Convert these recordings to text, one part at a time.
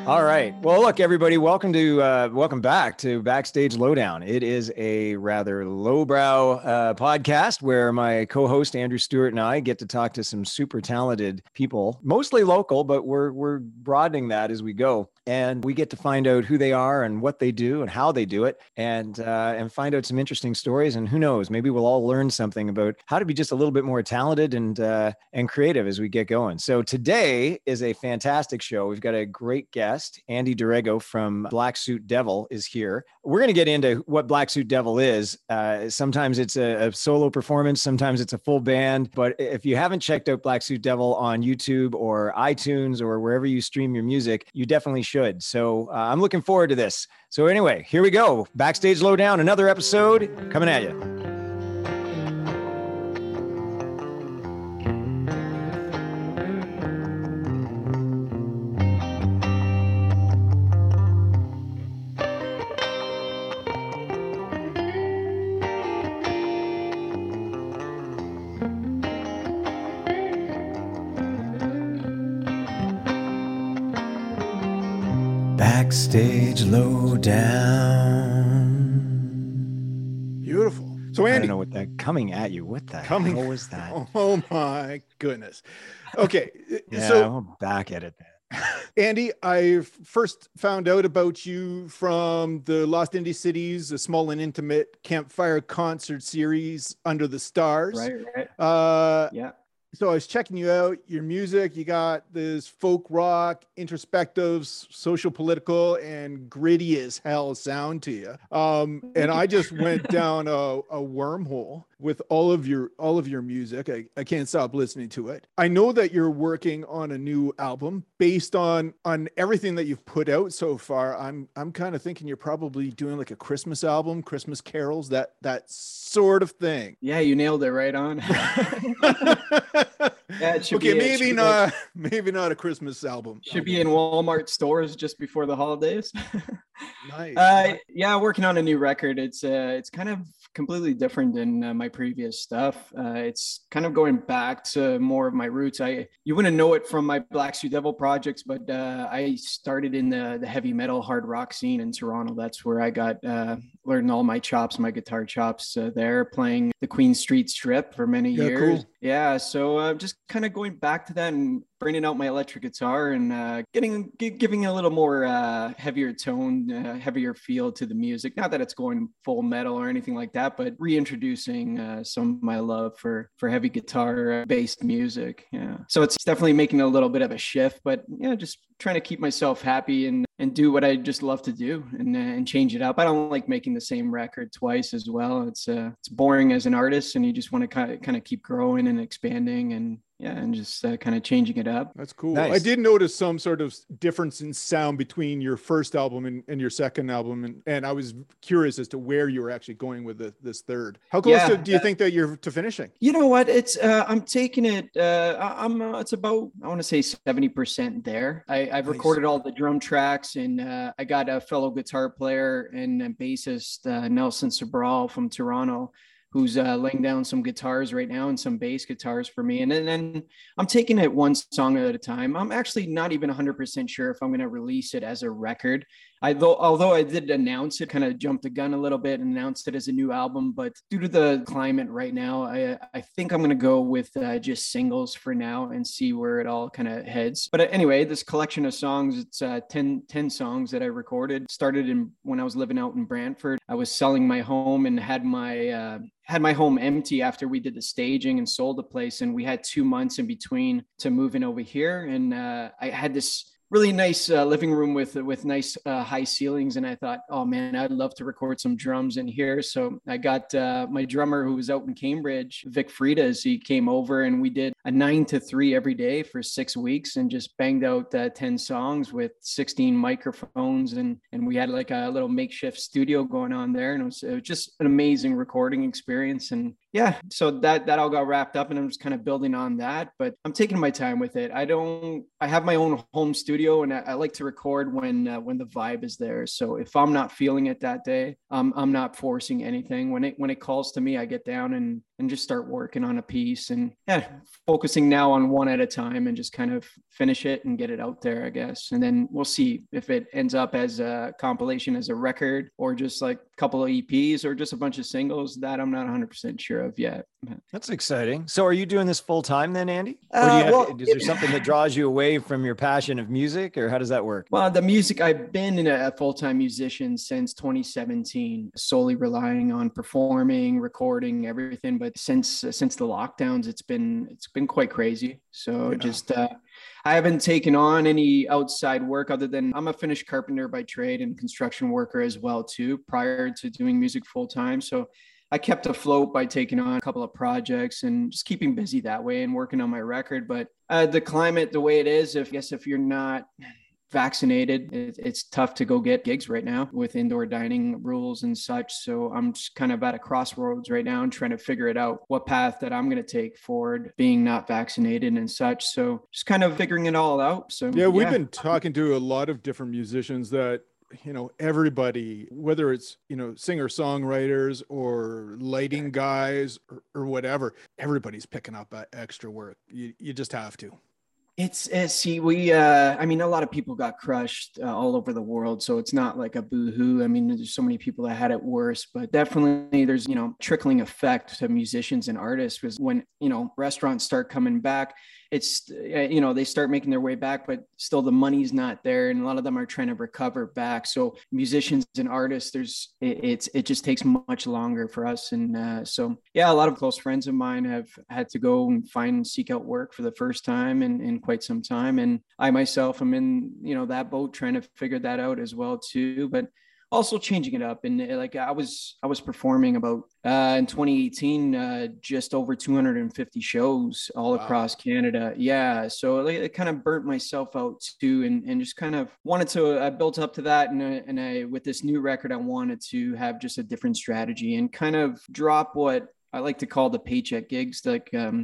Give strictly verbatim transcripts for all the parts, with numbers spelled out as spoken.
All right. Well, look, everybody, welcome to uh, welcome back to Backstage Lowdown. It is a rather lowbrow uh, podcast where my co-host Andrew Stewart and I get to talk to some super talented people, mostly local, but we're we're broadening that as we go. And we get to find out who they are and what they do and how they do it, and uh, and find out some interesting stories. And who knows, maybe we'll all learn something about how to be just a little bit more talented and uh, and creative as we get going. So today is a fantastic show. We've got a great guest. Andy Dorego from Black Suit Devil is here. We're going to get into what Black Suit Devil is. Uh, sometimes it's a, a solo performance, sometimes it's a full band. But if you haven't checked out Black Suit Devil on YouTube or iTunes or wherever you stream your music, you definitely should. So uh, I'm looking forward to this. So anyway, here we go. Backstage Lowdown, another episode coming at you. Backstage Lowdown. Beautiful. So Andy, I don't know what that coming at you. What the coming, hell was that? Oh my goodness. Okay. Yeah, so I'm back at it. Andy, I first found out about you from the Lost Indie Cities, a small and intimate campfire concert series, Under the Stars. Right, right. Uh, yeah. So I was checking you out, your music, you got this folk rock, introspective, social, political, and gritty as hell sound to you. Um, and I just went down a, a wormhole with all of your all of your music. I, I can't stop listening to it. I know that you're working on a new album based on on everything that you've put out so far. I'm I'm kind of thinking you're probably doing like a Christmas album, Christmas carols, that that sort of thing. Yeah, you nailed it right on. Yeah, it should okay, be, maybe should not. Be, maybe not a Christmas album. Should be in Walmart stores just before the holidays. Nice. Uh, yeah, working on a new record. It's uh, it's kind of completely different than uh, my previous stuff. Uh, it's kind of going back to more of my roots. I you wouldn't know it from my Black Suit Devil projects, but uh, I started in the the heavy metal hard rock scene in Toronto. That's where I got uh, learned all my chops, my guitar chops uh, there, playing the Queen Street Strip for many yeah, years. Cool. Yeah, so uh, just kind of going back to that and bringing out my electric guitar and uh, getting g- giving a little more uh, heavier tone, uh, heavier feel to the music. Not that it's going full metal or anything like that, but reintroducing uh, some of my love for for heavy guitar based music. Yeah, so it's definitely making a little bit of a shift, but yeah, just trying to keep myself happy and and do what I just love to do and uh, and change it up. I don't like making the same record twice as well. It's uh, it's boring as an artist, and you just want to kind of kind of keep growing and expanding and yeah, and just uh, kind of changing it up. That's cool. Nice. I did notice some sort of difference in sound between your first album and, and your second album, and, and I was curious as to where you were actually going with the, this third. How close yeah, to, do you uh, think that you're to finishing? You know what? It's uh, I'm taking it. Uh, I- I'm. Uh, it's about I want to say seventy percent there. I, I've Nice. recorded all the drum tracks, and uh, I got a fellow guitar player and a bassist, uh, Nelson Sobral from Toronto, who's uh, laying down some guitars right now and some bass guitars for me. And then, then I'm taking it one song at a time. I'm actually not even one hundred percent sure if I'm going to release it as a record. I though, although I did announce it, kind of jumped the gun a little bit and announced it as a new album, but due to the climate right now, I I think I'm going to go with uh, just singles for now and see where it all kind of heads. But anyway, this collection of songs, it's uh, ten, ten songs that I recorded, started in when I was living out in Brantford. I was selling my home and had my, uh, had my home empty after we did the staging and sold the place. And we had two months in between to moving over here. And uh, I had this really nice uh, living room with with nice uh, high ceilings, and I thought, oh man, I'd love to record some drums in here. So I got uh, my drummer who was out in Cambridge, Vic Fridas. He came over and we did a nine to three every day for six weeks and just banged out uh, ten songs with sixteen microphones, and and we had like a little makeshift studio going on there, and it was, it was just an amazing recording experience. And yeah, so that that all got wrapped up, and I'm just kind of building on that, but I'm taking my time with it. I don't I have my own home studio, and I, I like to record when uh, when the vibe is there. So if I'm not feeling it that day, um, I'm not forcing anything. When it when it calls to me, I get down and and just start working on a piece. And yeah, focusing now on one at a time and just kind of finish it and get it out there, I guess. And then we'll see if it ends up as a compilation, as a record, or just like a couple of E Ps or just a bunch of singles. That I'm not one hundred percent sure of yet. That's exciting. So are you doing this full time then, Andy? Or Uh, do you have, well, is there something that draws you away from your passion of music, or how does that work? Well, the music, I've been a full-time musician since twenty seventeen, solely relying on performing, recording, everything. But since uh, since the lockdowns, it's been it's been quite crazy. So Yeah. just uh, I haven't taken on any outside work other than I'm a finished carpenter by trade and construction worker as well too, prior to doing music full-time. So I kept afloat by taking on a couple of projects and just keeping busy that way and working on my record. But uh, the climate, the way it is, if I guess if you're not vaccinated, it, it's tough to go get gigs right now with indoor dining rules and such. So I'm just kind of at a crossroads right now and trying to figure it out, what path that I'm going to take forward, being not vaccinated and such. So just kind of figuring it all out. So Yeah, we've been talking to a lot of different musicians that, you know, everybody, whether it's, you know, singer songwriters or lighting guys or, or whatever, everybody's picking up uh, extra work. You, you just have to. It's, it's see, we, uh, I mean, a lot of people got crushed uh, all over the world. So it's not like a boo-hoo. I mean, there's so many people that had it worse, but definitely there's, you know, trickling effect to musicians and artists, because when, you know, restaurants start coming back, it's, you know, they start making their way back, but still the money's not there. And a lot of them are trying to recover back. So musicians and artists, there's, it, it's, it just takes much longer for us. And uh, so, yeah, a lot of close friends of mine have had to go and find, seek out work for the first time in, in quite some time. And I myself am in, you know, that boat trying to figure that out as well too. But also changing it up. And like I was, I was performing about uh, in twenty eighteen, uh, just over two hundred fifty shows all wow. across Canada. Yeah. So it, it kind of burnt myself out too. And, and just kind of wanted to, I built up to that. And, I, and I, with this new record, I wanted to have just a different strategy and kind of drop what I like to call the paycheck gigs, like, um,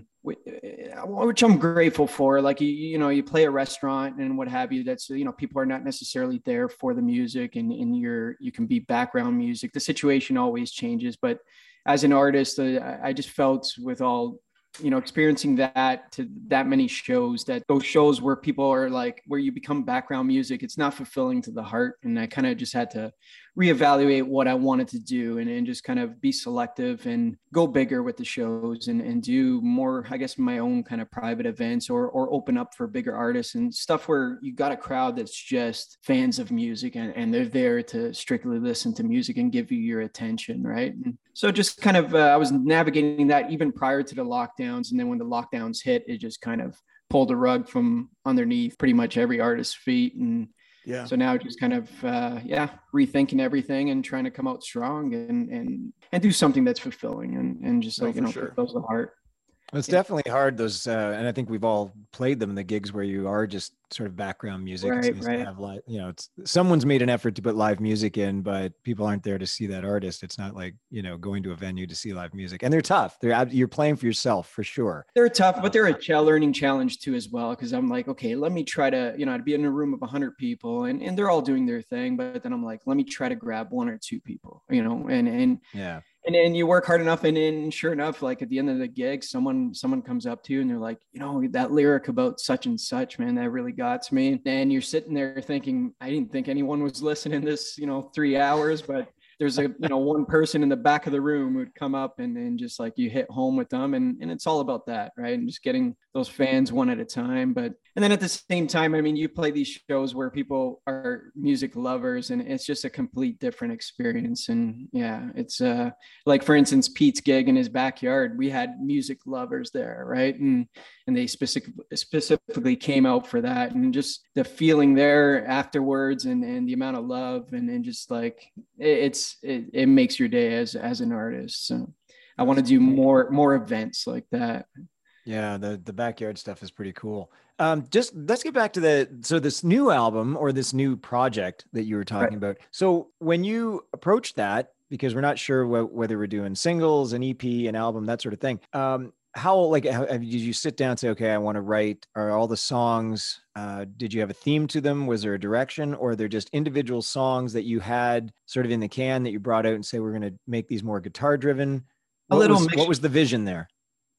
which I'm grateful for. Like, you, you know, you play a restaurant and what have you, that's, you know, people are not necessarily there for the music, and, and you're, you can be background music. The situation always changes, but as an artist, uh, I just felt with all, you know, experiencing that to that many shows, that those shows where people are like, where you become background music, it's not fulfilling to the heart. And I kind of just had to reevaluate what I wanted to do, and, and just kind of be selective and go bigger with the shows, and, and do more, I guess, my own kind of private events, or, or open up for bigger artists and stuff where you got a crowd that's just fans of music, and, and they're there to strictly listen to music and give you your attention. Right. And so just kind of, uh, I was navigating that even prior to the lockdowns. And then when the lockdowns hit, it just kind of pulled the rug from underneath pretty much every artist's feet. And yeah, so now just kind of, uh, yeah, rethinking everything and trying to come out strong and, and, and do something that's fulfilling, and, and just like, oh, you know, sure. those the heart. It's yeah. definitely hard. Those, uh, and I think we've all played them, the gigs where you are just sort of background music. Right, it's nice right. to have live, you know, it's someone's made an effort to put live music in, but people aren't there to see that artist. It's not like, you know, going to a venue to see live music, and they're tough. They're, you're playing for yourself for sure. They're tough, but they're a ch- learning challenge too, as well. Cause I'm like, okay, let me try to, you know, I'd be in a room of a hundred people, and, and they're all doing their thing. But then I'm like, let me try to grab one or two people, you know, and, and yeah. And then you work hard enough, and then sure enough, like at the end of the gig, someone someone comes up to you and they're like, you know, that lyric about such and such, man, that really got to me. And you're sitting there thinking, I didn't think anyone was listening this, you know, three hours, but there's a, you know, one person in the back of the room who'd come up, and then just like you hit home with them. And, and it's all about that, right? And just getting those fans one at a time. But, and then at the same time, I mean, you play these shows where people are music lovers, and it's just a complete different experience. And yeah, it's uh, like, for instance, Pete's gig in his backyard, we had music lovers there, right? And, and they specific, specifically came out for that. And just the feeling there afterwards, and, and the amount of love, and, and just like, it, it's, It, it makes your day as as an artist. So I want to do more more events like that. Yeah, the the backyard stuff is pretty cool. Um, just let's get back to the so this new album, or this new project that you were talking right. about. So when you approached that, because we're not sure wh- whether we're doing singles, an E P, an album, that sort of thing. Um, how like how, did you sit down and say, okay, I want to write, are all the songs, uh, did you have a theme to them? Was there a direction, or they're just individual songs that you had sort of in the can that you brought out and say, we're going to make these more guitar driven? What A little was, mixture. what was the vision there?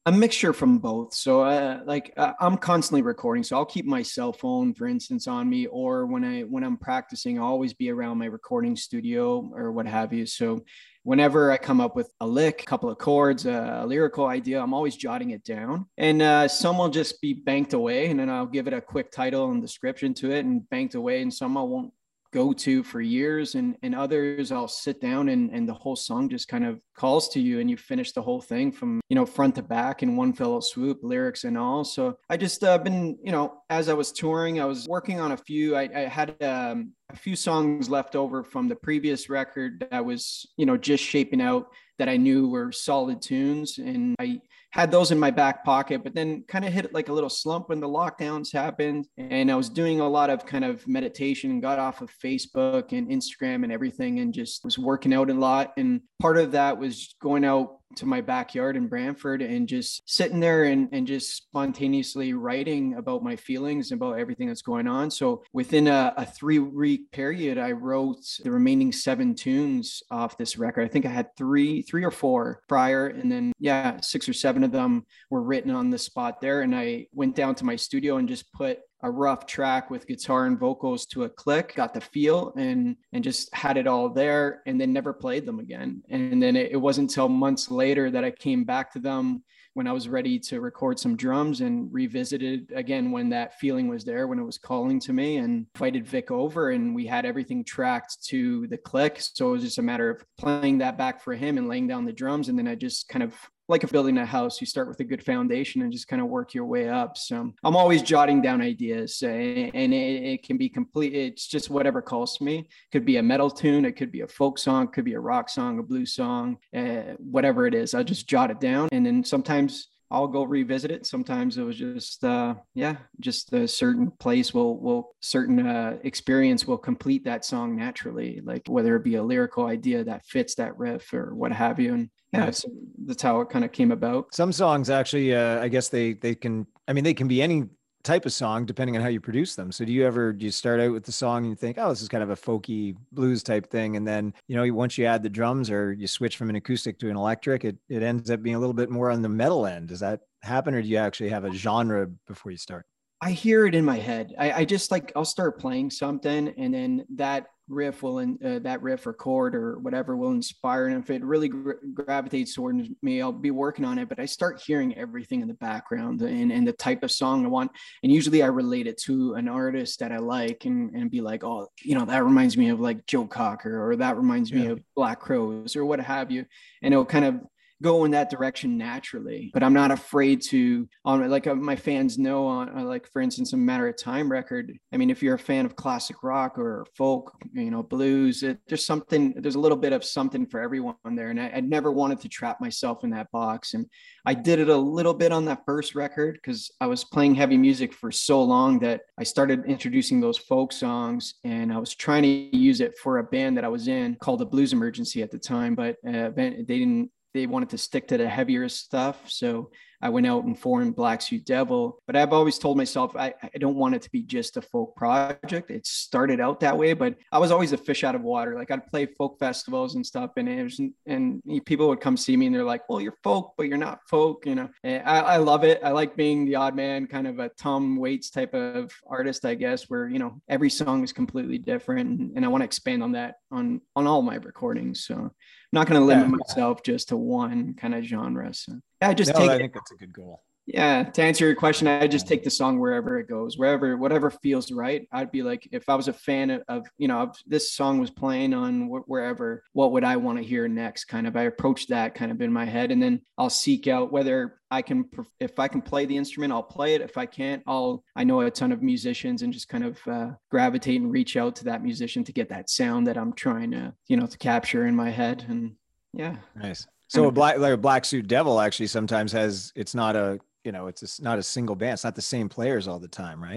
A mixture from both. So uh, like uh, I'm constantly recording. So I'll keep my cell phone, for instance, on me, or when I, when I'm practicing, I'll always be around my recording studio or what have you. So whenever I come up with a lick, a couple of chords, a, a lyrical idea, I'm always jotting it down. And uh, some will just be banked away, and then I'll give it a quick title and description to it and banked away. And some I won't go to for years, and and others I'll sit down and and the whole song just kind of calls to you, and you finish the whole thing from, you know, front to back in one fell swoop, lyrics and all. So I just uh, been, you know, as I was touring, I was working on a few, I, I had um, a few songs left over from the previous record that was, you know, just shaping out, that I knew were solid tunes, and I had those in my back pocket, but then kind of hit like a little slump when the lockdowns happened. And I was doing a lot of kind of meditation, got off of Facebook and Instagram and everything, and just was working out a lot. And part of that was going out to my backyard in Brantford and just sitting there and, and just spontaneously writing about my feelings, about everything that's going on. So within a, a three week period, I wrote the remaining seven tunes off this record. I think I had three, three or four prior. And then, yeah, six or seven of them were written on the spot there. And I went down to my studio and just put a rough track with guitar and vocals to a click, got the feel, and and just had it all there, and then never played them again. And then it, it wasn't until months later that I came back to them when I was ready to record some drums, and revisited again when that feeling was there, when it was calling to me, and invited Vic over, and we had everything tracked to the click. So it was just a matter of playing that back for him and laying down the drums. And then I just kind of, like if building a house, you start with a good foundation and just kind of work your way up. So I'm always jotting down ideas, and it, it can be complete. It's just whatever calls to me. It could be a metal tune. It could be a folk song, it could be a rock song, a blues song, uh, whatever it is. I'll just jot it down. And then sometimes I'll go revisit it. Sometimes it was just, uh, yeah, just a certain place will, will certain uh, experience will complete that song naturally, like whether it be a lyrical idea that fits that riff or what have you. And yeah, that's, that's how it kind of came about. Some songs actually, uh, I guess they, they can, I mean, they can be any type of song depending on how you produce them. So do you ever, do you start out with the song and you think, oh, this is kind of a folky blues type thing, and then, you know, once you add the drums or you switch from an acoustic to an electric, it, it ends up being a little bit more on the metal end? Does that happen, or do you actually have a genre before you start? I hear it in my head. I, I just like, I'll start playing something, and then that riff will, in, uh, that riff or chord or whatever will inspire. And if it really gra- gravitates towards me, I'll be working on it, but I start hearing everything in the background and, and the type of song I want. And usually I relate it to an artist that I like, and, and be like, oh, you know, that reminds me of like Joe Cocker, or that reminds me yeah. of Black Crowes, or what have you. And it'll kind of go in that direction naturally. But I'm not afraid to, on like uh, my fans know, on uh, like for instance, a Matter of Time record. I mean, if you're a fan of classic rock or folk, you know, blues, it, there's something, there's a little bit of something for everyone there. And I, I never wanted to trap myself in that box. And I did it a little bit on that first record because I was playing heavy music for so long that I started introducing those folk songs, and I was trying to use it for a band that I was in called the Blues Emergency at the time, but uh, they didn't, they wanted to stick to the heavier stuff. So I went out and formed Black Suit Devil. But I've always told myself, I, I don't want it to be just a folk project. It started out that way, but I was always a fish out of water. Like I'd play folk festivals and stuff, and it was, and people would come see me and they're like, well, you're folk, but you're not folk, you know. And I, I love it. I like being the odd man, kind of a Tom Waits type of artist, I guess, where, you know, every song is completely different. And, and I want to expand on that on, on all my recordings. So I'm not going to limit yeah. myself just to one kind of genre. So I just no, take I it. think that's a good goal. Yeah. To answer your question, I just take the song wherever it goes, wherever, whatever feels right. I'd be like, if I was a fan of, of you know, if this song was playing on wh- wherever, what would I want to hear next? Kind of, I approach that kind of in my head, and then I'll seek out whether I can, if I can play the instrument, I'll play it. If I can't, I'll, I know a ton of musicians, and just kind of uh, gravitate and reach out to that musician to get that sound that I'm trying to, you know, to capture in my head. And yeah. Nice. So a black, like a Black Suit Devil actually sometimes has, it's not a, you know, it's a, not a single band. It's not the same players all the time, right?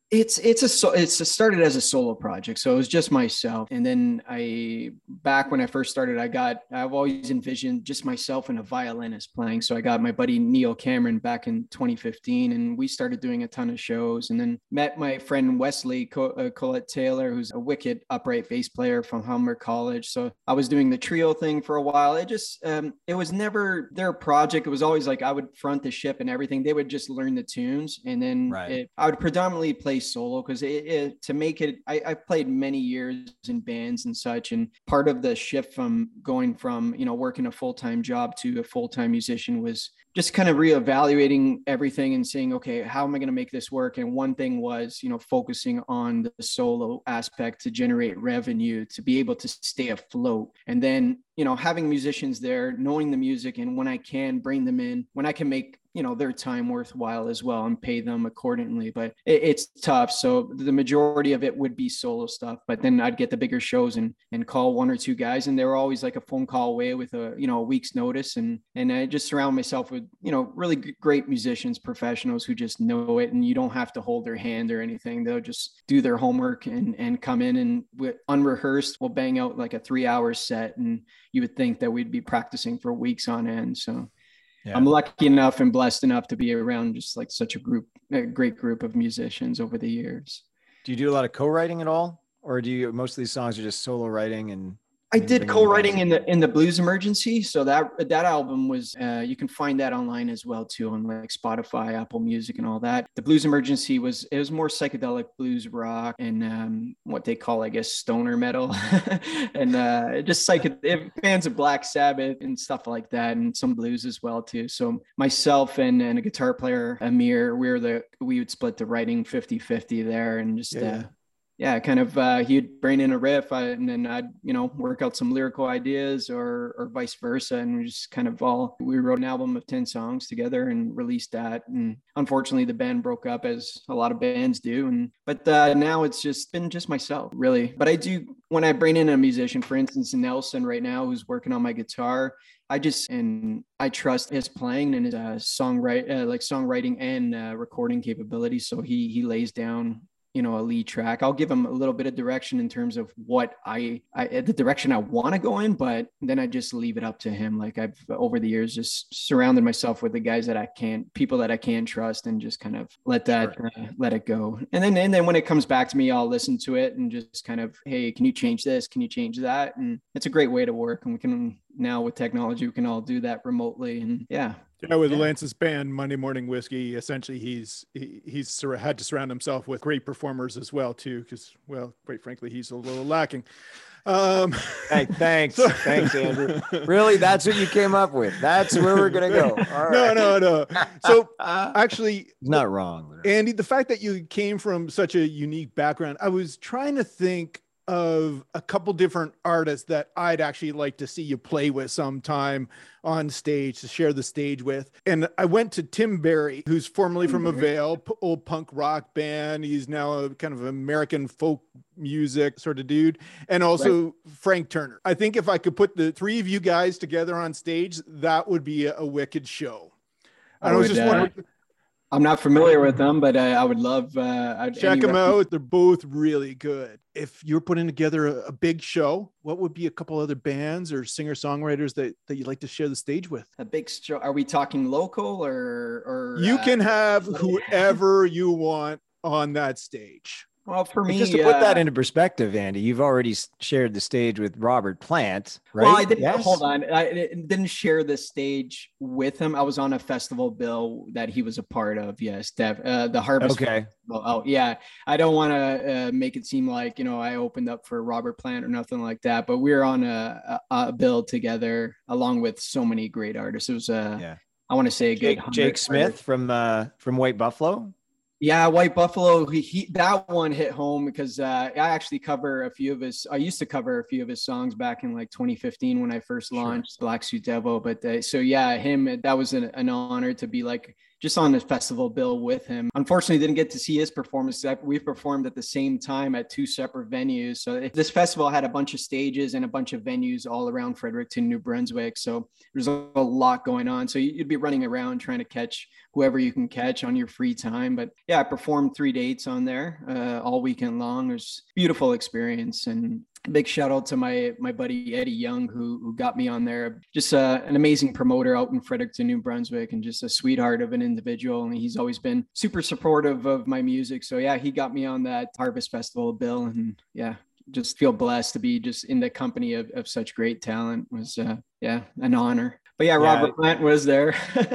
It's it's a so it's a started as a solo project, so it was just myself. And then I back when I first started, I got I've always envisioned just myself and a violinist playing. So I got my buddy Neil Cameron back in twenty fifteen, and we started doing a ton of shows. And then met my friend Wesley Co- uh, Colette Taylor, who's a wicked upright bass player from Humber College. So I was doing the trio thing for a while. It just um, it was never their project. It was always like I would front the ship and everything. They would just learn the tunes, and then Right. it, I would predominantly play solo because it, it to make it I, I played many years in bands and such, and part of the shift from going from you know working a full-time job to a full-time musician was just kind of reevaluating everything and saying, okay, how am I going to make this work? And one thing was, you know, focusing on the solo aspect to generate revenue, to be able to stay afloat. And then, you know, having musicians there, knowing the music, and when I can bring them in, when I can make, you know, their time worthwhile as well and pay them accordingly. But it, it's tough. So the majority of it would be solo stuff, but then I'd get the bigger shows and, and call one or two guys. And they were always like a phone call away with a, you know, a week's notice. And, and I just surround myself with, you know, really g- great musicians, professionals who just know it, and you don't have to hold their hand or anything. They'll just do their homework and, and come in, and with unrehearsed, we'll bang out like a three hour set. And you would think that we'd be practicing for weeks on end. So yeah. I'm lucky enough and blessed enough to be around just like such a group, a great group of musicians over the years. Do you do a lot of co-writing at all? Or do you, most of these songs are just solo writing? And I did co-writing in the in the Blues Emergency. So that that album was uh, you can find that online as well too, on like Spotify, Apple Music, and all that. The Blues Emergency was it was more psychedelic blues rock and um, what they call, I guess, stoner metal, and uh, just psychedelic fans of Black Sabbath and stuff like that, and some blues as well too. So myself and, and a guitar player, Amir, we were the we would split the writing fifty-fifty there, and just. Yeah. Uh, Yeah, kind of, uh, he'd bring in a riff uh, and then I'd, you know, work out some lyrical ideas or or vice versa. And we just kind of all, we wrote an album of ten songs together and released that. And unfortunately, the band broke up, as a lot of bands do. And But uh, now it's just been just myself, really. But I do, when I bring in a musician, for instance, Nelson right now, who's working on my guitar, I just, and I trust his playing and his uh, songwrite, uh, like songwriting and uh, recording capabilities. So he he lays down, you know, a lead track. I'll give him a little bit of direction in terms of what I, I the direction I want to go in, but then I just leave it up to him. Like I've over the years just surrounded myself with the guys that I can, people that I can trust, and just kind of let that, sure. uh, let it go. And then, and then when it comes back to me, I'll listen to it and just kind of, hey, can you change this? Can you change that? And it's a great way to work. And we can, now with technology, we can all do that remotely. And yeah. Yeah, with yeah. Lance's band, Monday Morning Whiskey, essentially he's he, he's had to surround himself with great performers as well too, because, well, quite frankly, he's a little lacking. Um, hey, thanks, so, thanks, Andrew. Really, that's what you came up with? That's where we're gonna go? All no, right. no, no. So actually, not wrong, Andy. The fact that you came from such a unique background, I was trying to think of a couple different artists that I'd actually like to see you play with sometime on stage, to share the stage with. And I went to Tim Barry, who's formerly from Avail, p- old punk rock band. He's now a kind of American folk music sort of dude. And also right. Frank Turner. I think if I could put the three of you guys together on stage, that would be a, a wicked show. And I, I was just uh... wondering, I'm not familiar with them, but I, I would love. Uh, I'd Check them out. They're both really good. If you're putting together a, a big show, what would be a couple other bands or singer-songwriters that, that you'd like to share the stage with? A big show. Are we talking local or? or you uh, can have whoever you want on that stage. Well, for me, just to put uh, that into perspective, Andy, you've already shared the stage with Robert Plant, right? Well, I didn't, yes? hold on. I didn't share the stage with him. I was on a festival bill that he was a part of. Yes, Dev, uh, the Harvest. Okay. Festival. Oh, yeah. I don't want to uh, make it seem like, you know, I opened up for Robert Plant or nothing like that, but we were on a, a, a bill together along with so many great artists. It was a, yeah. I want to say a Jake, good Jake Smith artists. from uh, from White Buffalo. Yeah, White Buffalo. He, he that one hit home because uh, I actually cover a few of his. I used to cover a few of his songs back in like twenty fifteen when I first launched sure. Black Suit Devil. But uh, so yeah, him. That was an, an honor to be like just on the festival bill with him. Unfortunately, didn't get to see his performance. We performed at the same time at two separate venues. So this festival had a bunch of stages and a bunch of venues all around Fredericton, New Brunswick. So there's a lot going on. So you'd be running around trying to catch whoever you can catch on your free time. But yeah, I performed three dates on there uh, all weekend long. It was a beautiful experience. And big shout out to my my buddy Eddie Young, who who got me on there. Just uh, an amazing promoter out in Fredericton, New Brunswick, and just a sweetheart of an individual. And he's always been super supportive of my music. So yeah, he got me on that Harvest Festival bill, and yeah, just feel blessed to be just in the company of, of such great talent. It was uh, yeah, an honor. But yeah, yeah. Robert Plant was there.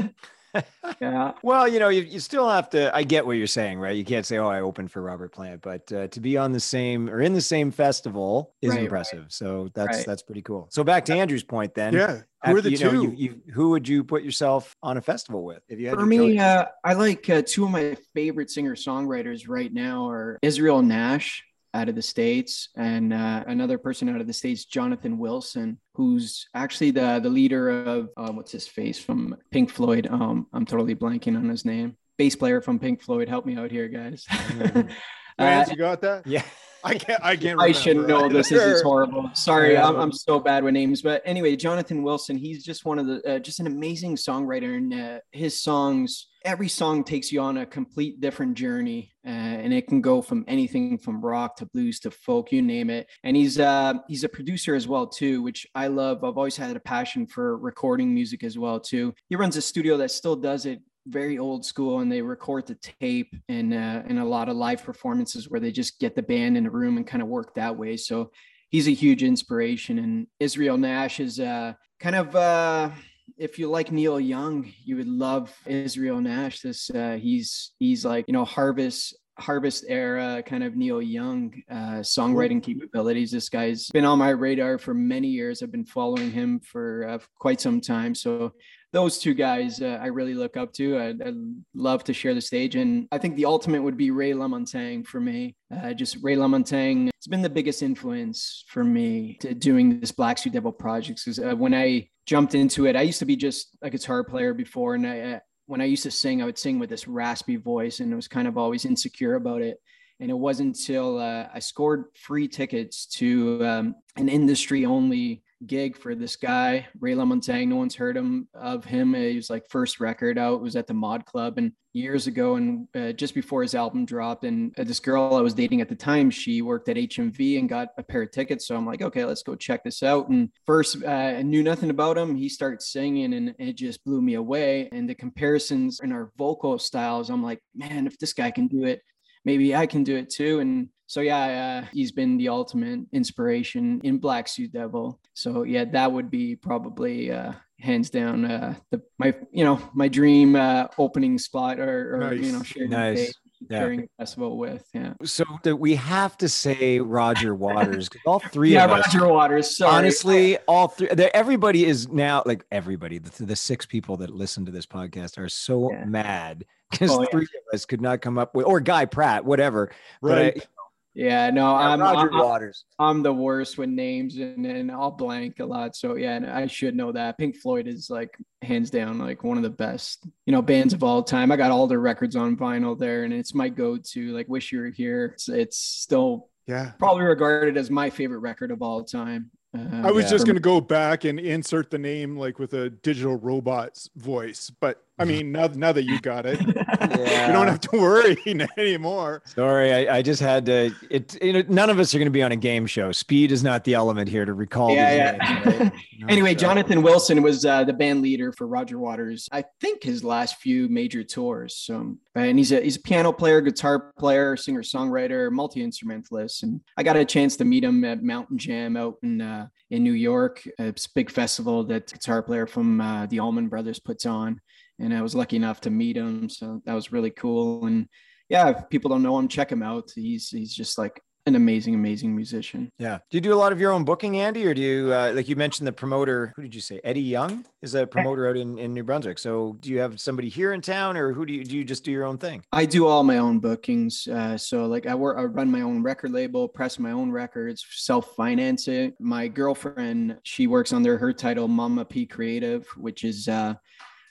Yeah. Well, you know, you, you still have to, I get what you're saying, right? You can't say, oh, I opened for Robert Plant, but uh, to be on the same or in the same festival is right, impressive. Right. So that's, right. that's pretty cool. So back to Andrew's point then. Yeah. Who are the you two? Know, you, you, who would you put yourself on a festival with? If you had For me, uh, I like uh, two of my favorite singer-songwriters right now are Israel Nash out of the States, and uh, another person out of the States, Jonathan Wilson, who's actually the the leader of, uh, what's his face from Pink Floyd. Um, I'm totally blanking on his name. Bass player from Pink Floyd. Help me out here, guys. Mm-hmm. Lance, you got that? Yeah. I can't, I can't I should know this. This is horrible. Sorry, Yeah. I'm, I'm so bad with names. But anyway, Jonathan Wilson, he's just one of the, uh, just an amazing songwriter. And uh, his songs, every song takes you on a complete different journey. Uh, and it can go from anything from rock to blues to folk, you name it. And he's uh, he's a producer as well, too, which I love. I've always had a passion for recording music as well, too. He runs a studio that still does it very old school, and they record the tape and uh, and a lot of live performances where they just get the band in a room and kind of work that way. So he's a huge inspiration. And Israel Nash is uh, kind of uh, if you like Neil Young, you would love Israel Nash. This uh, he's he's like, you know, Harvest Harvest era kind of Neil Young uh, songwriting capabilities. This guy's been on my radar for many years. I've been following him for uh, quite some time. So those two guys uh, I really look up to. I'd, I'd love to share the stage. And I think the ultimate would be Ray LaMontagne for me. Uh, just Ray LaMontagne, it's been the biggest influence for me to doing this Black Suit Devil project. Because uh, when I jumped into it, I used to be just a guitar player before. And I, uh, when I used to sing, I would sing with this raspy voice, and I was kind of always insecure about it. And it wasn't until uh, I scored free tickets to um, an industry only gig for this guy, Ray LaMontagne. No one's heard him of him. He was like first record out, was at the Mod Club and years ago, and uh, just before his album dropped. And uh, this girl I was dating at the time, she worked at H M V and got a pair of tickets. So I'm like, okay, let's go check this out. And first, uh, I knew nothing about him. He starts singing, and it just blew me away. And the comparisons in our vocal styles, I'm like, man, if this guy can do it, maybe I can do it too. And so, yeah, uh, he's been the ultimate inspiration in Black Suit Devil. So, yeah, that would be probably uh, hands down uh, the my you know my dream uh, opening spot, or, or nice. you know sharing Nice. the day, Yeah. sharing a festival with. Yeah. So that we have to say Roger Waters, because all three Yeah, of us, Roger Waters. Sorry. honestly, all three, they're- everybody is now like everybody. The, the six people that listen to this podcast are so Yeah. mad because Oh, yeah. three of us could not come up with, or Guy Pratt, whatever. Right. But, Yeah, no, uh, I'm, Roger I'm Waters. I'm the worst with names, and, and I'll blank a lot. So yeah, and I should know that. Pink Floyd is like hands down like one of the best, you know, bands of all time. I got all their records on vinyl there, and it's my go-to. Like Wish You Were Here. It's, it's still Yeah. probably regarded as my favorite record of all time. Uh, I was Yeah. just going to go back and insert the name like with a digital robot's voice, but I mean, now, now that you got it, Yeah. you don't have to worry anymore. Sorry, I, I just had to. It. You know, none of us are going to be on a game show. Speed is not the element here to recall. Yeah, these yeah. names, right? You know, Anyway, so- Jonathan Wilson was uh, the band leader for Roger Waters. I think his last few major tours. So, and he's a he's a piano player, guitar player, singer songwriter, multi instrumentalist. And I got a chance to meet him at Mountain Jam out in uh, in New York. It's a big festival that guitar player from uh, the Allman Brothers puts on, and I was lucky enough to meet him. So that was really cool. And yeah, if people don't know him, check him out. He's he's just like an amazing, amazing musician. Yeah. Do you do a lot of your own booking, Andy, or do you, uh, like you mentioned the promoter, who did you say? Eddie Young is a promoter out in, in New Brunswick. So do you have somebody here in town, or who do you, do you just do your own thing? I do all my own bookings. Uh, so like I work, I run my own record label, press my own records, self-finance it. My girlfriend, she works under her title, Mama P Creative, which is uh,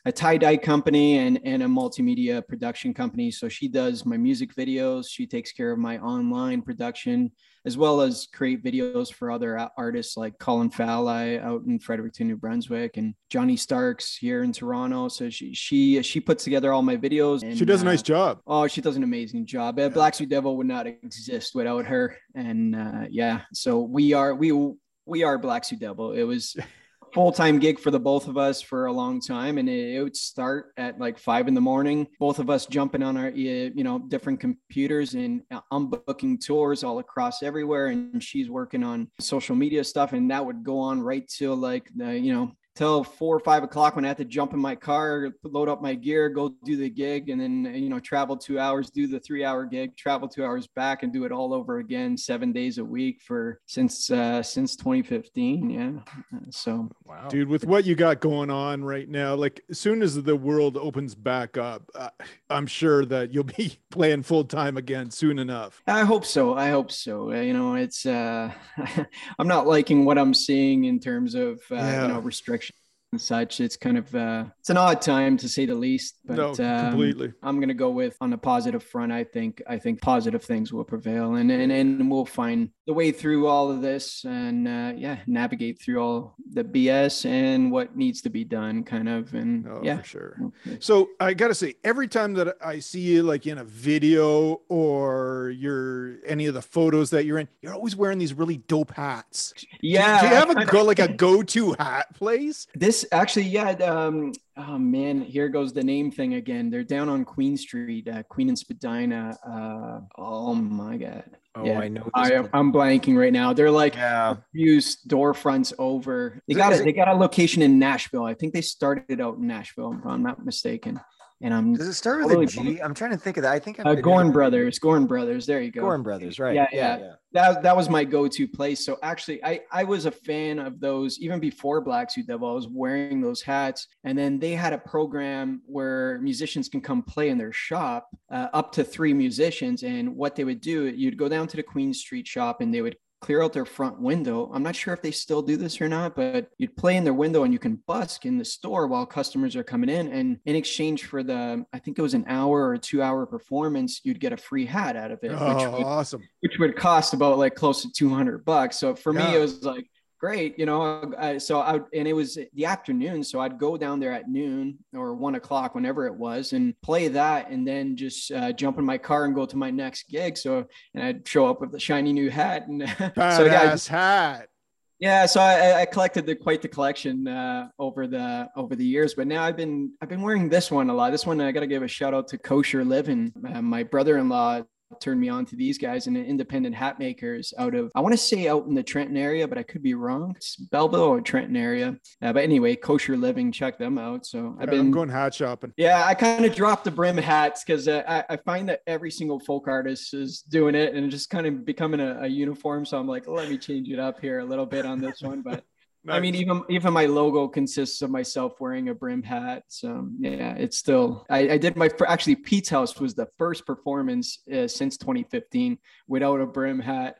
a tie-dye company and, and a multimedia production company. So she does my music videos. She takes care of my online production, as well as create videos for other artists like Colin Falley out in Fredericton, New Brunswick, and Johnny Starks here in Toronto. So she she she puts together all my videos. And, she does a nice uh, job. Oh, she does an amazing job. Uh, Black Suit Devil would not exist without her. And uh, yeah, so we are we we are Black Suit Devil. It was full-time gig for the both of us for a long time, and it, it would start at like five in the morning, both of us jumping on our you know different computers, and I'm booking tours all across everywhere, and she's working on social media stuff, and that would go on right till like the you know till four or five o'clock when I had to jump in my car, load up my gear, go do the gig, and then, you know, travel two hours, do the three hour gig, travel two hours back, and do it all over again, seven days a week for since, uh, since twenty fifteen. Yeah. So, wow, dude, with what you got going on right now, like as soon as the world opens back up, uh, I'm sure that you'll be playing full time again soon enough. I hope so. I hope so. Uh, you know, it's, uh, I'm not liking what I'm seeing in terms of, uh, yeah. you know, restrictions and such. It's kind of uh it's an odd time to say the least, but no, completely. Um, I'm gonna go with on the positive front. I think I think positive things will prevail, and and, and we'll find the way through all of this, and uh yeah navigate through all the B S and what needs to be done, kind of. And oh, yeah, for sure. Okay. So I gotta say, every time that I see you like in a video or you're any of the photos that you're in, you're always wearing these really dope hats. Yeah. Do you, do you have a go like a go-to hat place? This actually, yeah. Um, oh man, here goes the name thing again. They're down on Queen Street, uh, Queen and Spadina. Uh, oh my God. Oh, yeah. I know. I, I'm blanking right now. They're like yeah. a few storefronts over. They got a, they got a location in Nashville. I think they started out in Nashville, if I'm not mistaken. And I'm does it start with totally a G? I'm trying to think of that. I think I've uh, Gorn Brothers. Gorn Brothers. There you go. Gorn Brothers, right? Yeah, yeah. yeah. That that was my go-to place. So actually, I I was a fan of those even before Black Suit Devil. I was wearing those hats, and then they had a program where musicians can come play in their shop, uh, up to three musicians. And what they would do, you'd go down to the Queen Street shop, and they would clear out their front window. I'm not sure if they still do this or not, but you'd play in their window and you can busk in the store while customers are coming in. And in exchange for the, I think it was an hour or two hour performance, you'd get a free hat out of it. Oh, which would, awesome. Which would cost about like close to two hundred bucks. So for yeah. me, it was like, great, you know, I, so I, and it was the afternoon. So I'd go down there at noon or one o'clock, whenever it was, and play that, and then just uh, jump in my car and go to my next gig. So, and I'd show up with a shiny new hat. And badass so, yeah, just, hat. Yeah. So I, I collected the, quite the collection uh, over the, over the years, but now I've been, I've been wearing this one a lot. This one, I got to give a shout out to Kosher Living. Uh, my brother-in-law turned me on to these guys, and independent hat makers out of, I want to say out in the Trenton area, but I could be wrong. It's Belleville or Trenton area. Uh, but anyway, Kosher Living, check them out. So I've yeah, been I'm going hat shopping. Yeah. I kind of dropped the brim hats because uh, I, I find that every single folk artist is doing it and just kind of becoming a, a uniform. So I'm like, let me change it up here a little bit on this one. But nice. I mean, even even my logo consists of myself wearing a brim hat. So yeah, it's still, I, I did my, actually Pete's House was the first performance uh, since twenty fifteen without a brim hat.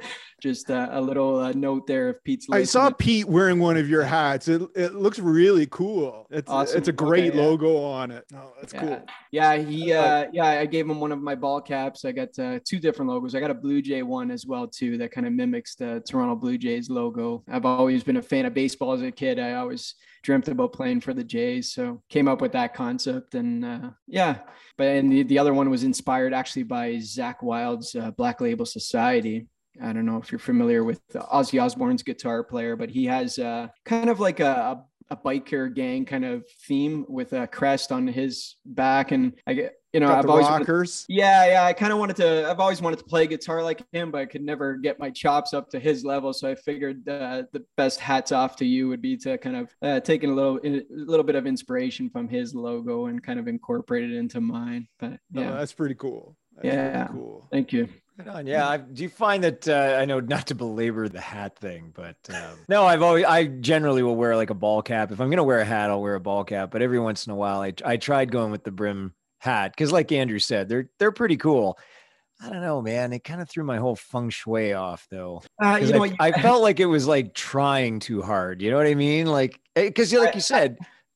Just uh, a little uh, note there if Pete's listening. I saw Pete wearing one of your hats. It it looks really cool. It's awesome. It's a great okay, yeah. logo on it. Oh, that's yeah. cool. Yeah, he uh, yeah, I gave him one of my ball caps. I got uh, two different logos. I got a Blue Jay one as well too that kind of mimics the Toronto Blue Jays logo. I've always been a fan of baseball as a kid. I always dreamt about playing for the Jays, so came up with that concept. And uh, yeah, but and the, the other one was inspired actually by Zakk Wylde's uh, Black Label Society. I don't know if you're familiar with Ozzy Osbourne's guitar player, but he has uh, kind of like a, a biker gang kind of theme with a crest on his back. And I get, you know, Got I've the always, rockers. Wanted, yeah, yeah. I kind of wanted to, I've always wanted to play guitar like him, but I could never get my chops up to his level. So I figured uh, the best hats off to you would be to kind of uh, taking a little, a little bit of inspiration from his logo and kind of incorporate it into mine. But yeah, oh, that's pretty cool. That's yeah. pretty cool. Thank you. Right on. Yeah. I, do you find that, uh, I know not to belabor the hat thing, but um, no, I've always, I generally will wear like a ball cap. If I'm going to wear a hat, I'll wear a ball cap, but every once in a while I, I tried going with the brim hat. Cause like Andrew said, they're, they're pretty cool. I don't know, man. It kind of threw my whole feng shui off though. Uh, you know I, I felt like it was like trying too hard. You know what I mean? Like, cause like you said,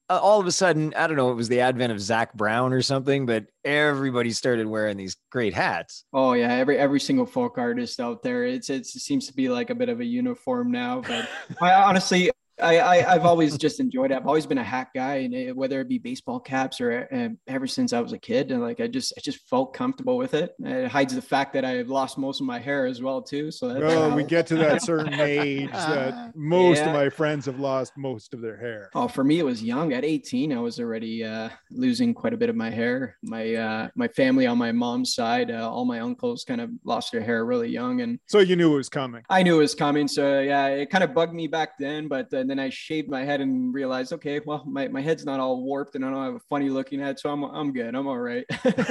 uh, all of a sudden, I don't know, it was the advent of Zach Brown or something, but everybody started wearing these great hats. Oh yeah, every every single folk artist out there. It's, it's it seems to be like a bit of a uniform now. But I honestly, I, I I've always just enjoyed it. I've always been a hat guy, and it, whether it be baseball caps or uh, ever since I was a kid, and like I just I just felt comfortable with it. It hides the fact that I lost most of my hair as well too. So that's well, we get to that certain age that most yeah. of my friends have lost most of their hair. Oh, for me it was young. At eighteen, I was already uh, losing quite a bit of my hair. My uh, my family on my mom's side, uh, all my uncles kind of lost their hair really young, and so you knew it was coming. I knew it was coming. So yeah, it kind of bugged me back then, but uh, and then I shaved my head and realized, okay, well, my, my head's not all warped and I don't have a funny looking head. So I'm, I'm good. I'm all right.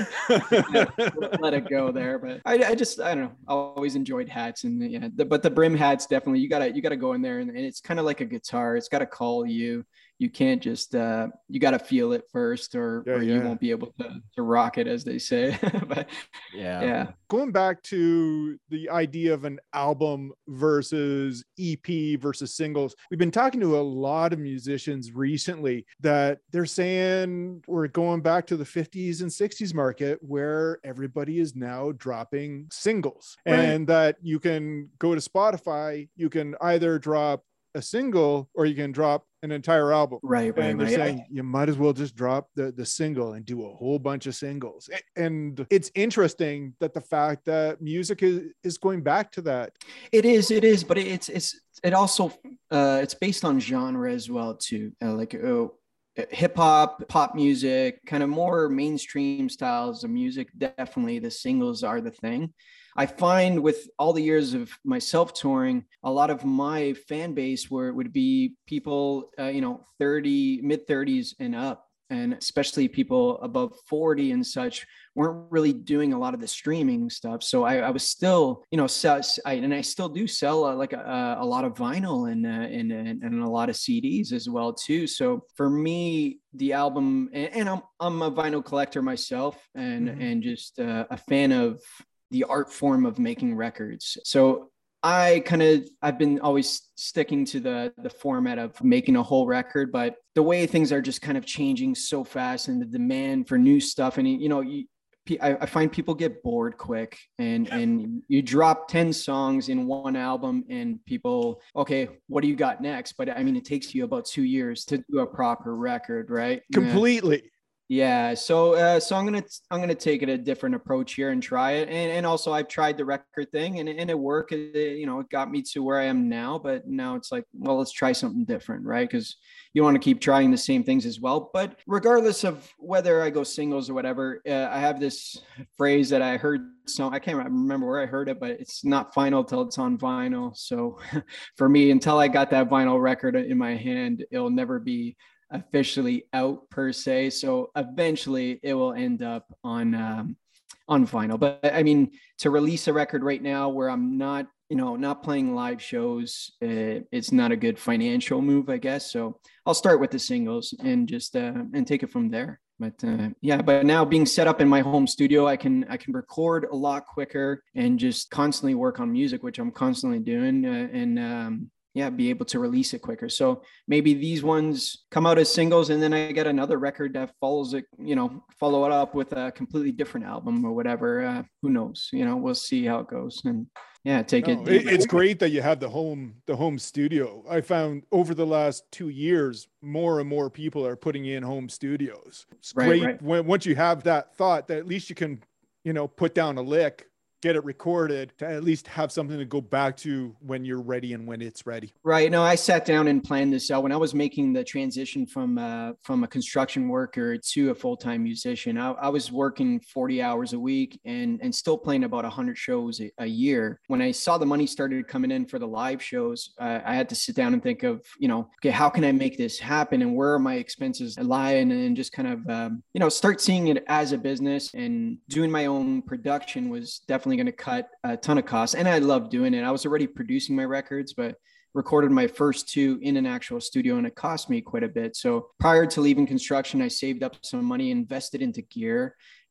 Let it go there. But I, I just, I don't know. I always enjoyed hats and yeah, the, but the brim hats definitely, you gotta, you gotta go in there and, and it's kind of like a guitar. It's got to call you. You can't just, uh, you got to feel it first or, yeah, or you yeah. won't be able to, to rock it, as they say. But yeah. yeah. Going back to the idea of an album versus E P versus singles, we've been talking to a lot of musicians recently that they're saying we're going back to the fifties and sixties market where everybody is now dropping singles, right. And that you can go to Spotify, you can either drop a single or you can drop an entire album. Right, right, and they're right. saying you might as well just drop the, the single and do a whole bunch of singles. And it's interesting that the fact that music is, is going back to that. It is, it is, but it's, it's, it also, uh, it's based on genre as well too. Uh, like, oh, hip hop, pop music, kind of more mainstream styles of music. Definitely the singles are the thing. I find with all the years of myself touring, a lot of my fan base where it would be people, uh, you know, thirty, mid thirties and up, and especially people above forty and such weren't really doing a lot of the streaming stuff. So I, I was still, you know, sell, I, and I still do sell uh, like a, a lot of vinyl and, uh, and, and, and a lot of C Ds as well too. So for me, the album, and, and I'm, I'm a vinyl collector myself and, mm-hmm. and just uh, a fan of the art form of making records. So I kind of, I've been always sticking to the the format of making a whole record, but the way things are just kind of changing so fast and the demand for new stuff. And, you know, you, I, I find people get bored quick and, and you drop ten songs in one album and people, okay, what do you got next? But I mean, it takes you about two years to do a proper record, right? Completely. Yeah, so uh, so I'm gonna I'm gonna take it a different approach here and try it, and and also I've tried the record thing and and it worked. It, you know, it got me to where I am now, but now it's like, well, let's try something different, right? Because you want to keep trying the same things as well. But regardless of whether I go singles or whatever, uh, I have this phrase that I heard. So I can't remember where I heard it, but it's not final till it's on vinyl. So for me, until I got that vinyl record in my hand, it'll never be officially out per se. So eventually it will end up on um, on vinyl. But I mean, to release a record right now where I'm not, you know, not playing live shows, uh, it's not a good financial move, I guess. So I'll start with the singles and just uh, and take it from there. But uh, yeah, but now being set up in my home studio, I can I can record a lot quicker and just constantly work on music, which I'm constantly doing, uh, and um, yeah, be able to release it quicker. So maybe these ones come out as singles and then I get another record that follows it, you know, follow it up with a completely different album or whatever. Uh, who knows? You know, we'll see how it goes. And yeah, take no, it. it. It's great that you have the home, the home studio. I found over the last two years, more and more people are putting in home studios. It's right, great right. when once you have that thought that at least you can, you know, put down a lick, get it recorded, to at least have something to go back to when you're ready and when it's ready. Right. No, I sat down and planned this out when I was making the transition from uh, from a construction worker to a full-time musician. I, I was working forty hours a week and and still playing about one hundred shows a, a year. When I saw the money started coming in for the live shows, uh, I had to sit down and think of, you know, okay, how can I make this happen and where are my expenses lying, and just kind of, um, you know, start seeing it as a business. And doing my own production was definitely going to cut a ton of costs. And I love doing it. I was already producing my records, but recorded my first two in an actual studio and it cost me quite a bit. So prior to leaving construction, I saved up some money, invested into gear,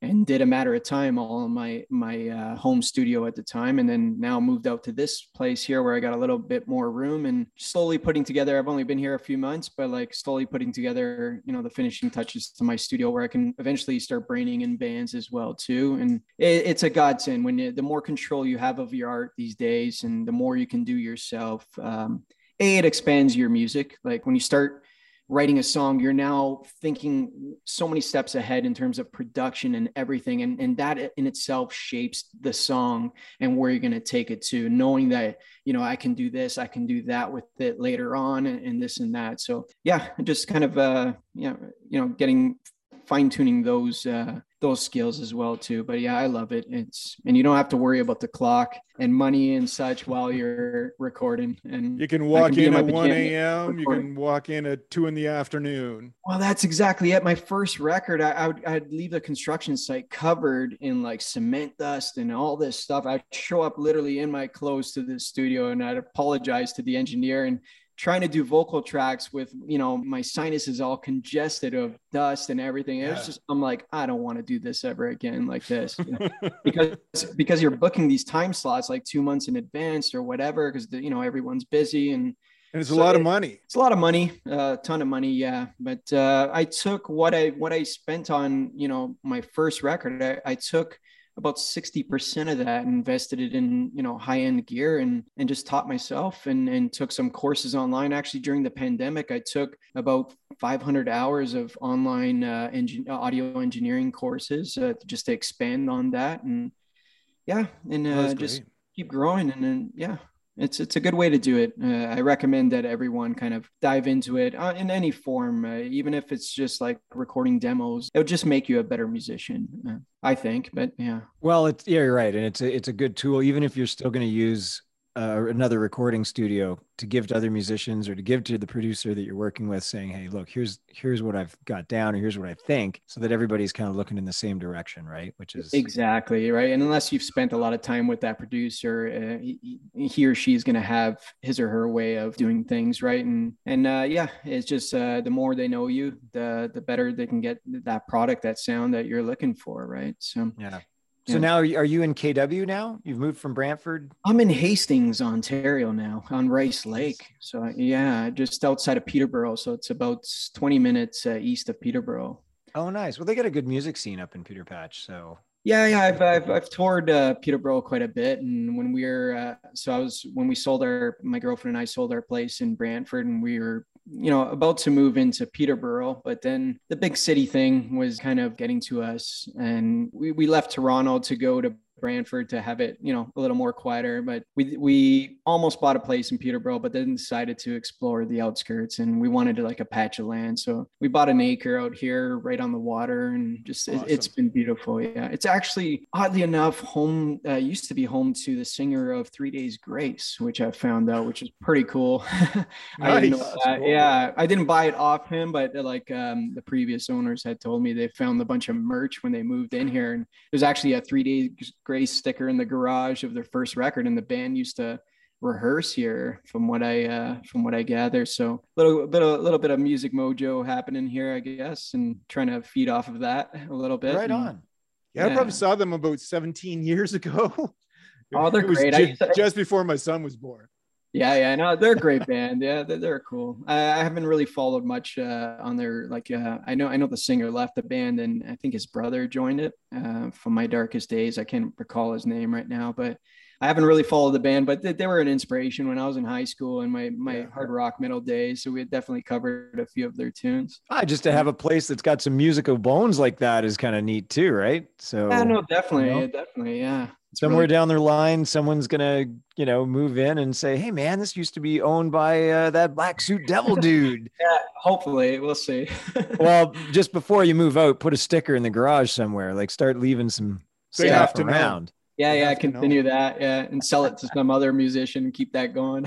and did A Matter of Time all in my, my uh, home studio at the time. And then now moved out to this place here where I got a little bit more room and slowly putting together, I've only been here a few months, but like slowly putting together, you know, the finishing touches to my studio where I can eventually start braining in bands as well too. And it, it's a godsend when you, the more control you have of your art these days and the more you can do yourself, um, A, it expands your music. Like when you start writing a song, you're now thinking so many steps ahead in terms of production and everything. And, and that in itself shapes the song and where you're going to take it to, knowing that, you know, I can do this, I can do that with it later on and, and this and that. So yeah, just kind of, uh, you know, you know, getting fine tuning those, uh, those skills as well too. But yeah, I love it. It's, and you don't have to worry about the clock and money and such while you're recording. And you can walk can in, in in at one a.m. You can walk in at two in the afternoon. Well, that's exactly it. My first record, I, I would, I'd leave the construction site covered in like cement dust and all this stuff. I'd show up literally in my clothes to the studio and I'd apologize to the engineer and trying to do vocal tracks with, you know, my sinuses all congested of dust and everything. It was yeah. just, I'm like, I don't want to do this ever again like this because, because you're booking these time slots like two months in advance or whatever. Cause the, you know, everyone's busy and, and it's so a lot it, of money. It's a lot of money, a uh, ton of money. Yeah. But uh, I took what I, what I spent on, you know, my first record, I, I took about sixty percent of that and invested it in, you know, high-end gear and, and just taught myself and, and took some courses online. Actually, during the pandemic, I took about five hundred hours of online uh, engin- audio engineering courses uh, just to expand on that. And yeah, and uh, just keep growing. And then, yeah, it's, it's a good way to do it. Uh, I recommend that everyone kind of dive into it uh, in any form, uh, even if it's just like recording demos. It would just make you a better musician, uh, I think. But yeah. Well, it's, yeah, you're right. And it's a, it's a good tool, even if you're still going to use uh, another recording studio to give to other musicians or to give to the producer that you're working with, saying, hey, look, here's, here's what I've got down, or here's what I think, so that everybody's kind of looking in the same direction. Right. Which is exactly right. And unless you've spent a lot of time with that producer, uh, he, he or she's going to have his or her way of doing things. Right. And, and uh, yeah, it's just uh, the more they know you, the, the better they can get that product, that sound that you're looking for. Right. So, yeah. So yeah. Now, are you in K W now? You've moved from Brantford? I'm in Hastings, Ontario now, on Rice Lake. So yeah, just outside of Peterborough. So it's about twenty minutes uh, east of Peterborough. Oh, nice. Well, they got a good music scene up in Peter Patch. So yeah, yeah, I've I've, I've toured uh, Peterborough quite a bit, and when we were uh, so I was when we sold our my girlfriend and I sold our place in Brantford, and we were you know about to move into Peterborough, but then the big city thing was kind of getting to us, and we we left Toronto to go to Brantford to have it, you know, a little more quieter. But we we almost bought a place in Peterborough, but then decided to explore the outskirts, and we wanted like a patch of land. So we bought an acre out here right on the water, and just awesome. it, it's been beautiful. Yeah, it's actually oddly enough home uh, used to be home to the singer of Three Days Grace, which I found out, which is pretty cool. I nice. didn't know that. Cool. Yeah, I didn't buy it off him, but like um, the previous owners had told me they found a bunch of merch when they moved in here, and there's actually a Three Days Grace sticker in the garage of their first record, and the band used to rehearse here from what I uh from what I gather. So a little bit a little bit of music mojo happening here, I guess, and trying to feed off of that a little bit. Right on. And, yeah, yeah, I probably saw them about seventeen years ago. Oh, they're great. Just, I, just before my son was born. Yeah, yeah, no, they're a great band. Yeah, they're, they're cool. I, I haven't really followed much uh, on their like. Uh, I know, I know the singer left the band, and I think his brother joined it uh, from My Darkest Days. I can't recall his name right now, but I haven't really followed the band. But they, they were an inspiration when I was in high school and my my yeah. hard rock metal days. So we had definitely covered a few of their tunes. Ah, just to have a place that's got some musical bones like that is kind of neat too, right? So yeah, no, definitely, you know? definitely, yeah. Somewhere really- down their line, someone's gonna, you know, move in and say, "Hey, man, this used to be owned by uh, that Black Suit Devil dude." Yeah, hopefully, we'll see. Well, just before you move out, put a sticker in the garage somewhere. Like, start leaving some they stuff have to around. Know. Yeah, they yeah, continue know. that, yeah, and sell it to some other musician and keep that going.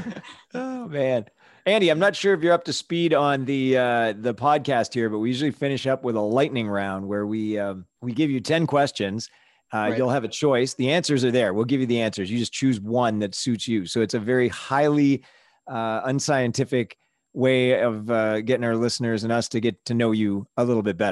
Oh man, Andy, I'm not sure if you're up to speed on the uh, the podcast here, but we usually finish up with a lightning round where we um, we give you ten questions. Uh, right. You'll have a choice. The answers are there. We'll give you the answers. You just choose one that suits you. So it's a very highly uh, unscientific way of uh, getting our listeners and us to get to know you a little bit better.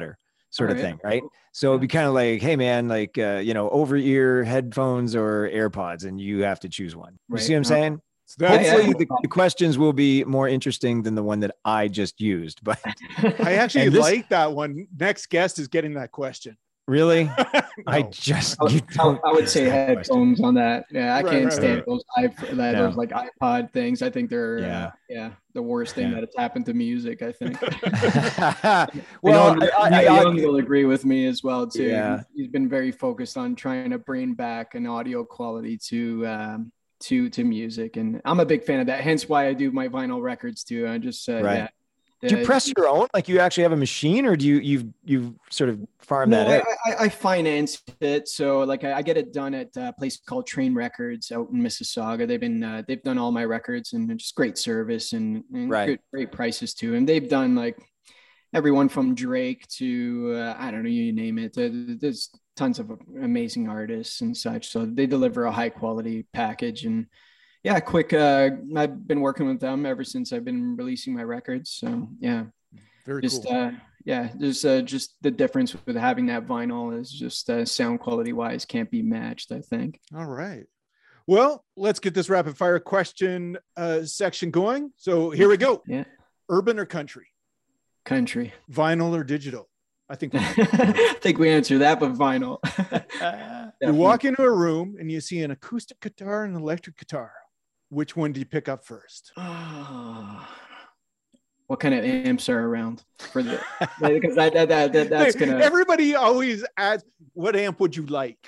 sort All of right. thing, right? So it'd be kind of like, hey man, like uh, you know, over ear headphones or AirPods, and you have to choose one. You Right. see what I'm No. saying? That's, yeah, Hopefully yeah. the, the questions will be more interesting than the one that I just used. But I actually And this- like that one. Next guest is getting that question. really, I No. just I you would, I don't would- I would say ask that question. headphones on that. Yeah, I Right, can't right, stand right. those iP- that, No. those like iPod things. I think they're Yeah. uh, yeah the worst thing Yeah. that has happened to music. I think. well, I know I- Neil I- I- Young will agree with me as well too. Yeah. He's- he's been very focused on trying to bring back an audio quality to um, to to music, and I'm a big fan of that. Hence why I do my vinyl records too. I just uh, Right. yeah. do you Uh, press your own? Like you actually have a machine, or do you you've you've sort of farmed No, that out? I, I, I finance it, so like I, I get it done at a place called Train Records out in Mississauga. They've been uh, they've done all my records and just great service and, and Right. good, great prices too. And they've done like everyone from Drake to uh, I don't know, you name it. There- There's tons of amazing artists and such. So they deliver a high quality package and yeah, quick. Uh, I've been working with them ever since I've been releasing my records. So yeah, Very just cool. uh yeah there's uh just the difference with having that vinyl is just uh, sound quality wise can't be matched, I think. All right. Well, let's get this rapid fire question uh, section going. So here we go. Yeah. Urban or country? Country. Vinyl or digital? I think we- I think we answered that, but vinyl. you walk into a room and you see an acoustic guitar and an electric guitar. Which one do you pick up first? What kind of amps are around for the because that, that, that, that that's Hey, gonna Everybody always asks, what amp would you like?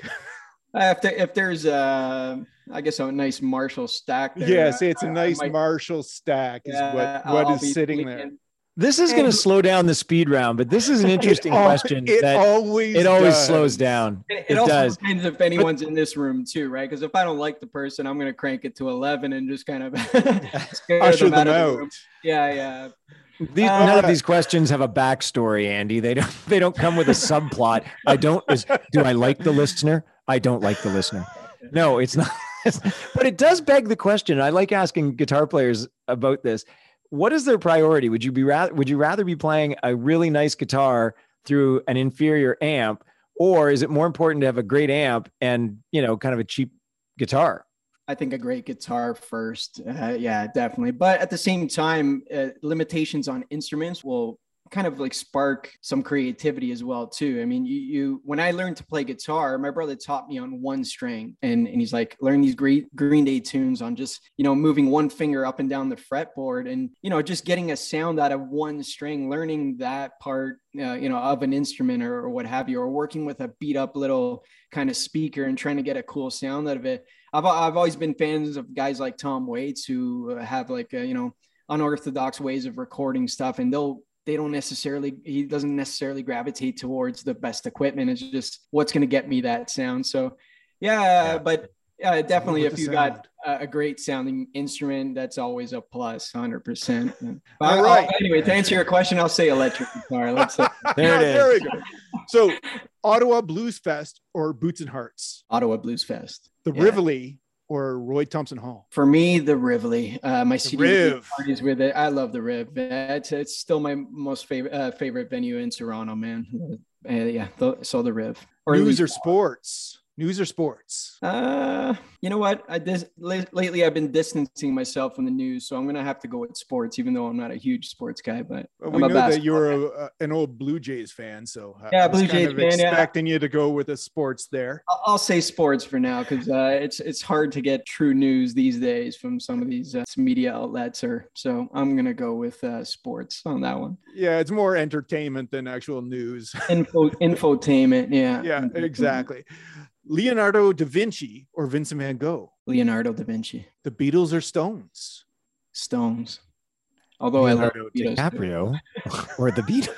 if, there, if there's uh I guess a nice Marshall stack there, Yes, it's a a nice Marshall stack is what, what is sitting there. This is going to slow down the speed round, but this is an interesting It al- question. It that always it always does. slows down. It, It it also does. depends if anyone's in this room too, right? Because if I don't like the person, I'm gonna crank it to eleven and just kind of scare Usher them out them of the out. room. Yeah, yeah. These, Uh, none of these questions have a backstory, Andy. They don't. They don't come with a subplot. I don't. Is, do I like the listener? I don't like the listener. No, it's not. But it does beg the question. I like asking guitar players about this. What is their priority? Would you be rather? Would you rather be playing a really nice guitar through an inferior amp, or is it more important to have a great amp and you know, kind of a cheap guitar? I think a great guitar first. Uh, yeah, definitely. But at the same time, uh, limitations on instruments will kind of like spark some creativity as well too. I mean, you, you when I learned to play guitar, my brother taught me on one string, and and he's like, learn these great Green Day tunes on just, you know, moving one finger up and down the fretboard, and you know, just getting a sound out of one string, learning that part, uh, you know, of an instrument or, or what have you, or working with a beat up little kind of speaker and trying to get a cool sound out of it. I've I've always been fans of guys like Tom Waits who have like a, you know, unorthodox ways of recording stuff, and they'll they don't necessarily, he doesn't necessarily gravitate towards the best equipment. It's just what's going to get me that sound. So yeah, Yeah. but yeah, definitely with if the you sound. got a, a great sounding instrument, that's always a plus, one hundred percent. But All I'll- right. anyway, to answer your question, I'll say electric guitar. Let's say There it There is. we go. So Ottawa Blues Fest or Boots and Hearts? Ottawa Blues Fest. The Yeah. Rivoli or Roy Thompson Hall? For me, the Rivoli, uh, my C D Riv. parties with it. I love the Riv. It's it's still my most favorite uh, favorite venue in Toronto, man. Uh, yeah, the, so the Riv. Or at News least- or sports? News or sports? Uh, you know what? I dis- la- lately I've been distancing myself from the news, so I'm gonna have to go with sports, even though I'm not a huge sports guy. But Well, I'm we a know that basketball you're guy. a, a- an old Blue Jays fan, so I- Yeah, I was Blue kind Jays of fan, yeah. expecting you to go with the sports there. I'll, I'll say sports for now because uh, it's it's hard to get true news these days from some of these uh, media outlets, or so I'm gonna go with uh, sports on that one. Yeah, it's more entertainment than actual news. Info infotainment, yeah. Yeah, exactly. Leonardo da Vinci or Vincent van Gogh? Leonardo da Vinci, The Beatles or Stones? Stones. Although Leonardo I love the Beatles too. DiCaprio or the Beatles.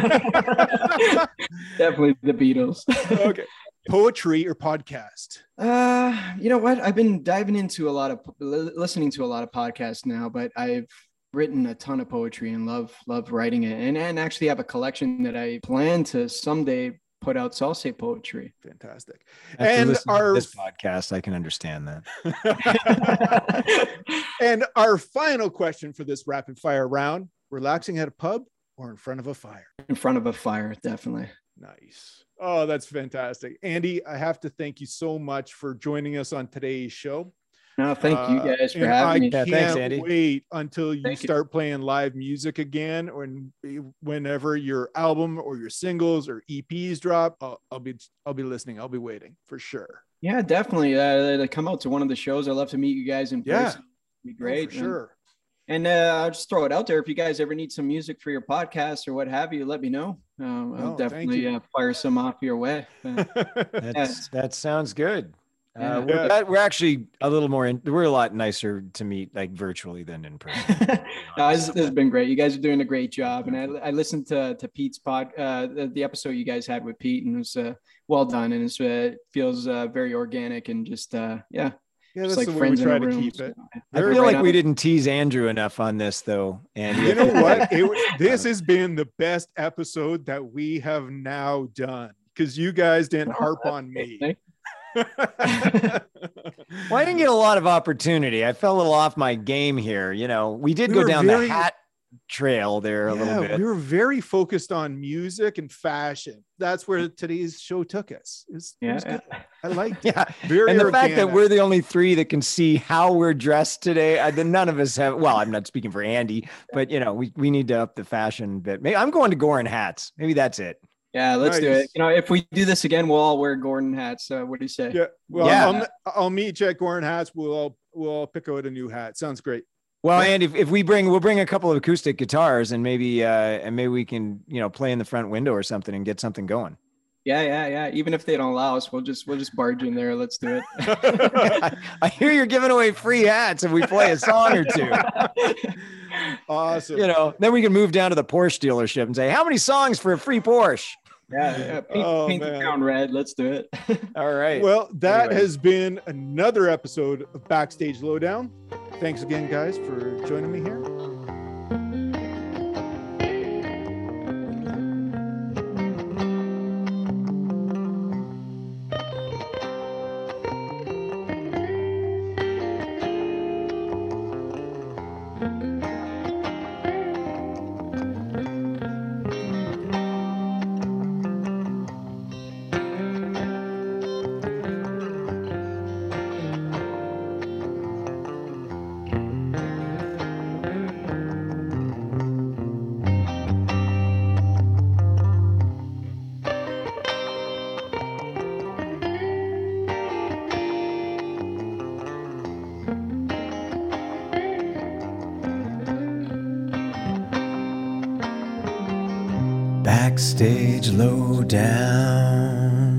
Definitely the Beatles. Okay. Poetry or podcast? Uh, you know what? I've been diving into a lot of li- listening to a lot of podcasts now, but I've written a ton of poetry and love love writing it, and and actually have a collection that I plan to someday put out. So I'll say poetry. Fantastic. After And listening to our this podcast, I can understand that. and our final question for this rapid fire round: relaxing at a pub or in front of a fire? In front of a fire, definitely. Nice. Oh, that's fantastic. Andy, I have to thank you so much for joining us on today's show. No, thank you guys uh, for having I me. I can't yeah, thanks, Andy. wait until you thank start you. playing live music again, or whenever your album or your singles or E Ps drop. I'll, I'll be I'll be listening. I'll be waiting for sure. Yeah, definitely. Uh, to come out to one of the shows. I'd love to meet you guys in person. Yeah, It'd be great. Oh, for sure. And, and uh, I'll just throw it out there. If you guys ever need some music for your podcast or what have you, let me know. Um, I'll no, definitely uh, fire some off your way. Uh, That's, that sounds good. Yeah. Uh, we're, that, we're actually a little more in, we're a lot nicer to meet like virtually than in person. No, this, this has been great. You guys are doing a great job. And I, I listened to, to Pete's pod, uh, the, the episode you guys had with Pete, and it was uh, well done. And it's, uh, it feels uh, very organic and just, uh, yeah. Yeah, that's like the way we try to keep it. I feel right like on. we didn't tease Andrew enough on this, though. And you know what? It, this has been the best episode that we have now done because you guys didn't Oh, harp on me. Well, I didn't get a lot of opportunity. I fell a little off my game here. You know, we did We go were down very- the hat trail there a Yeah, little bit. we were very focused on music and fashion. That's where today's show took us. It was, it Yeah. was good. I liked it. Yeah. Very And the fact that organic. we're the only three that can see how we're dressed today, I, then none of us have. Well, I'm not speaking for Andy, but you know, we, we need to up the fashion bit. Maybe I'm going to Gorin hats. Maybe that's it. Yeah, let's do Nice. it. You know, if we do this again, we'll all wear Gordon hats. Uh, what do you say? Yeah. Well, Yeah. I'll, I'll meet you at Gorin Hats. We'll all, we'll all pick out a new hat. Sounds great. Well, and if, if we bring, we'll bring a couple of acoustic guitars and maybe, uh, and maybe we can, you know, play in the front window or something and get something going. Yeah, yeah, yeah. Even if they don't allow us, we'll just we'll just barge in there. Let's do it. I, I hear you're giving away free hats if we play a song or two. Awesome. You know, then we can move down to the Porsche dealership and say, how many songs for a free Porsche? Yeah, yeah. Paint, Oh, paint the man. town red. Let's do it. All right. Well, that Anyway. has been another episode of Backstage Lowdown. Thanks again, guys, for joining me here. Backstage Lowdown.